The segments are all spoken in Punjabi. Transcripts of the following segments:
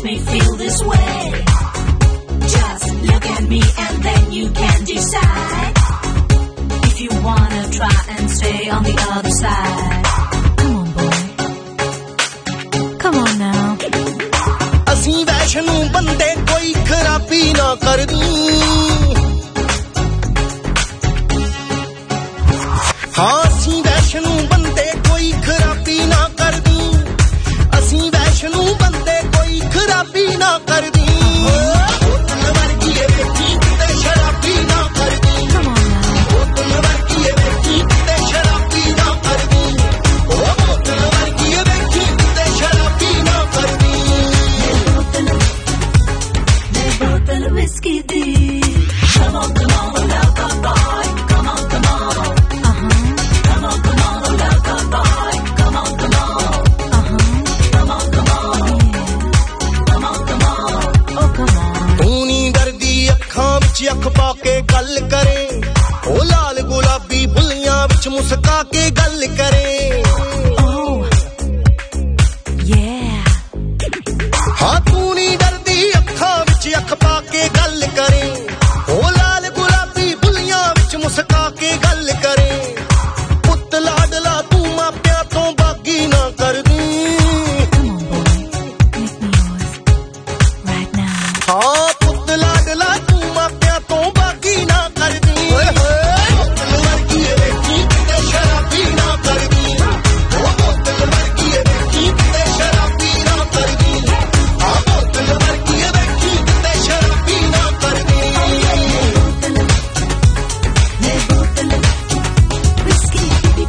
me feel this way. Just look at me and then you can decide if you wanna try and stay on the other side. Come on, boy. Come on now. ਅਸੀਂ ਵੈਸ਼ਨੂ ਬੰਦੇ ਕੋਈ ਖਰਾਬੀ ਨਾ ਕਰਦੀ ਹਾਂ ਅਸੀਂ ਵੈਸ਼ਨੂ ਬੰਦੇ ਕੋਈ ਖਰਾਬੀ ਨਾ ਕਰਦੀ ਅਸੀਂ ਵੈਸ਼ਨੂ ਬੰਦੇ ਕੋਈ ਖਰਾਬੀ ਨਾ ਕਰਦੀ ਬੋਤਲ ਵਰਗੀ ਏ ਵੇਖੀ ਤੇ ਸ਼ਰਾਬੀ ਨਾ ਕਰਦੀ ਬੋਤਲ ਵਰਗੀ ਏ ਵੇਖੀ ਤੇ ਸ਼ਰਾਬੀ ਨਾ ਕਰਦੀ ਬੋਤਲ ਵਰਗੀ ਏ ਵੇਖੀ ਤੇ ਸ਼ਰਾਬੀ ਨਾ ਕਰਦੀ bottle of whiskey deep. Come on, love boy. Come on. Come on, love boy. Come on. Come on. Oh, come on. ਤੂੰ ਨੀ ਡਰਦੀ ਅੱਖਾਂ ਵਿੱਚ ਅੱਖ ਪਾ ਕੇ ਗੱਲ ਕਰੇ ਉਹ ਲਾਲ ਗੁਲਾਬੀ ਬੁੱਲੀਆਂ ਵਿੱਚ ਮੁਸਕਾ ਕੇ ਗੱਲ ਕਰੇ Oh, yeah. ਹਾਂ ਤੂੰ ਨੀ ਡਰਦੀ ਅੱਖਾਂ ਵਿੱਚ ਅੱਖ ਪਾ ਕੇ ਗੱਲ ਕਰੇ ਉਹ ਲਾਲ ਗੁਲਾਬੀ ਬੁੱਲੀਆਂ ਵਿੱਚ ਮੁਸਕਾ ਕੇ ਗੱਲ ਕਰੇ ਪੁੱਤ ਲਾਡਲਾ ਤੂੰ ਮਾਪਿਆਂ ਤੋਂ ਬਾਗੀ ਨਾ ਕਰਦੀ Come on, boy. Make me yours right now. ਹਾਂ ਪੁੱਤ ਲਾਡਲਾ ਤੂੰ ਮਾਪਿਆਂ ਤੋਂ ਬਾਗੀ ਨਾ ਕਰਦੀ ਬੋਤਲ ਵਰਗੀ ਏ ਵੇਖੀ ਤੇ ਸ਼ਰਾਬੀ ਨਾ ਕਰਦੀ ਬੋਤਲ ਵਰਗੀ ਏ ਵੇਖੀ ਤੇ ਸ਼ਰਾਬੀ ਨਾ ਕਰਦੀ ਬੋਤਲ ਵਰਗੀ ਏ ਵੇਖੀ ਤੇ ਸ਼ਰਾਬੀ ਨਾ ਕਰਦੀ bottle of whiskey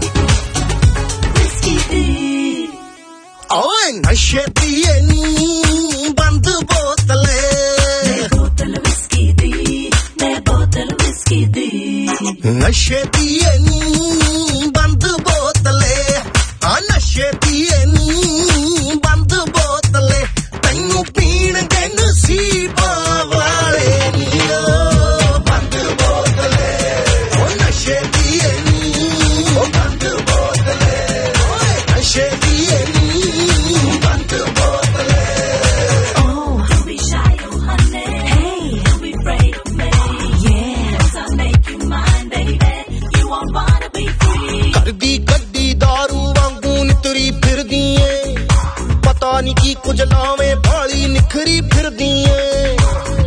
deep. ਓਏ ਨਸ਼ੇ ਪੀਏ ਨੀ ਬੰਦ ਬੋਤਲੇ bottle of whiskey deep. bottle of whiskey deep. ਨਸ਼ੇ ਪੀਏ ਨੀ ਬੰਦ ਬੋਤਲੇ ਆ ਨਸ਼ੇ ਪੀਏ ਨੀ ਬੰਦ ਬੋਤਲੇ ਤੈਨੂੰ ਪੀਣਗੇ ਨਸੀਬਾਂ ਵਾਲੇ ਨੀ ਬੰਦ ਬੋਤਲੇ ਉਹ ਨਸ਼ੇ ਪੀਏ ਨੀ ਬੰਦ ਬੋਤਲੇ ਓਏ ਨਸ਼ੇ ਪੀਏ ਨੀ ਬੰਦ ਬੋਤਲੇ Oh, don't be shy, oh honey. Hey, don't be afraid of me. Yeah, 'cause I'll make you mine, baby. You won't wanna be free. ਕਰਦੀ ਗੱਡੀ ਦਾਰੂ ਵਾਂਗੂ ਨਿਤਰੀ ਫਿਰਦੀ ਏ ਪਤਾ ਨੀ ਕੀ ਕੁਝ ਲਾਵੇਂ ਭਾਲੀ ਨਿਖਰੀ ਫਿਰਦੀ ਏ